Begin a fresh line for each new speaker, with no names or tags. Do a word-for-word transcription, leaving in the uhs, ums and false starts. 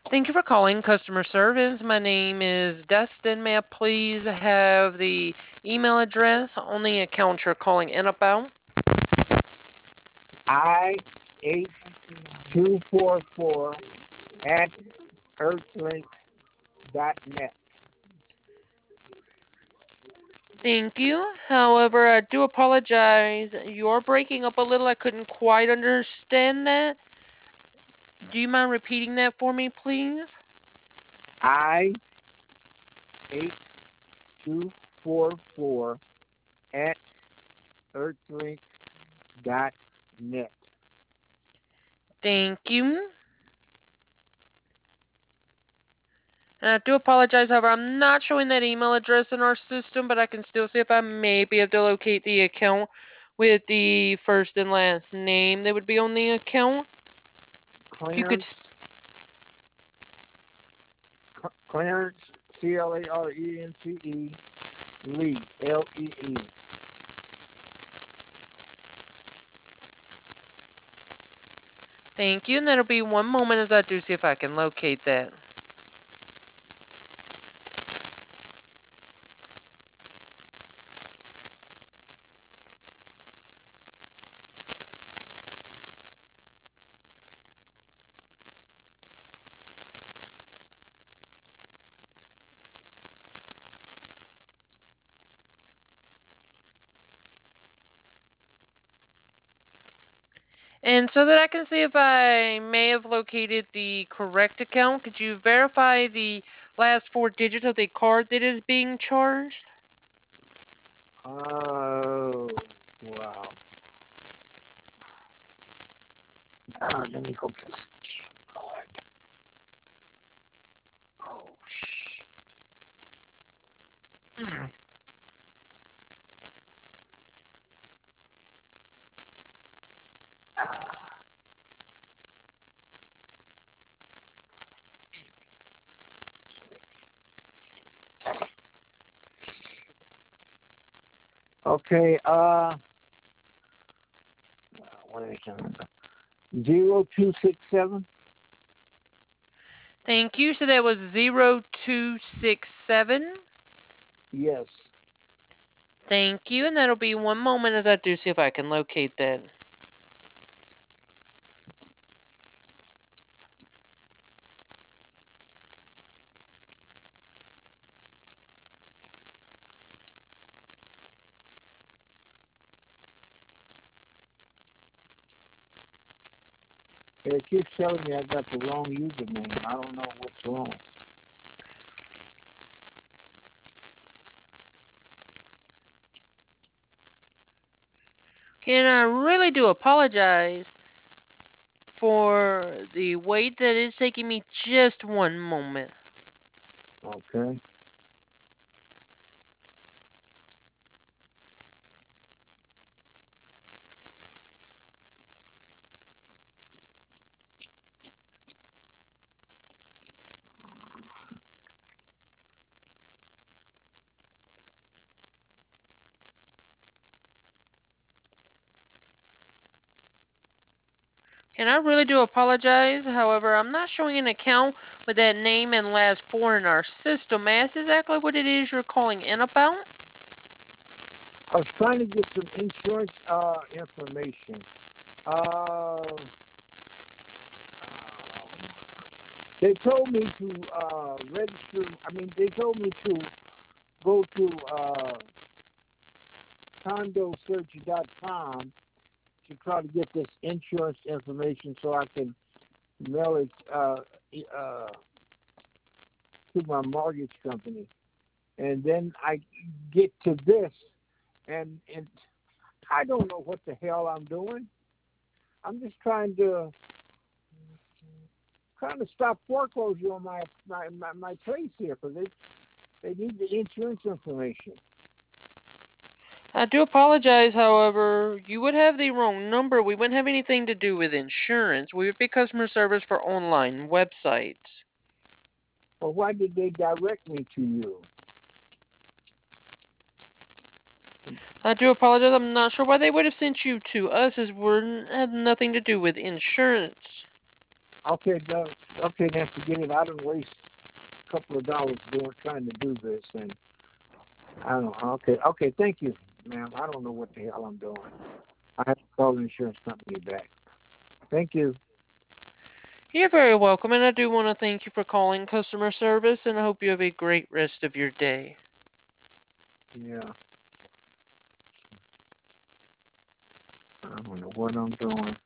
Thank you for calling customer service. My name is Dustin. May I please have the email address on the account you're calling in about?
I eight two four four at earthlink dot net.
Thank you. However, I do apologize. You're breaking up a little. I couldn't quite understand that. Do you mind repeating that for me, please?
I eight two four four at earthlink dot net.
Thank you. And I do apologize, however, I'm not showing that email address in our system, but I can still see if I may be able to locate the account with the first and last name that would be on the account. If you could.
Clarence Clarence C L A R E N C E Lee L E E.
Thank you, and that'll be one moment as I do see if I can locate that. And so that I can see if I may have located the correct account, could you verify the last four digits of the card that is being charged?
Oh wow. Uh, let me go get this card. Oh shit. Okay, uh, what is it? Zero two six seven.
Thank you. So that was zero two six seven.
Yes.
Thank you, and that'll be one moment as I do see if I can locate that.
It keeps telling me I got the wrong username. I don't know what's wrong.
And I really do apologize for the wait that is taking me just one moment.
Okay.
And I really do apologize. However, I'm not showing an account with that name and last four in our system. May I ask exactly what it is you're calling in about?
I was trying to get some insurance uh, information. Uh, they told me to uh, register. I mean, they told me to go to uh, condo search dot com to try to get this insurance information so I can mail it uh, uh, to my mortgage company. And then I get to this, and and I don't know what the hell I'm doing. I'm just trying to trying to stop foreclosure on my my, my, my place here because they they need the insurance information.
I do apologize, however, you would have the wrong number. We wouldn't have anything to do with insurance. We would be customer service for online websites.
Well, why did they direct me to you?
I do apologize. I'm not sure why they would have sent you to us, as we're have nothing to do with insurance.
Okay, Doug. Okay, now forget it. I don't waste a couple of dollars doing trying to do this, and I don't. Okay, okay. Thank you, ma'am. I don't know what the hell I'm doing. I have to call the insurance company back. Thank you.
You're very welcome, and I do want to thank you for calling customer service, and I hope you have a great rest of your day.
Yeah. I don't know what I'm doing.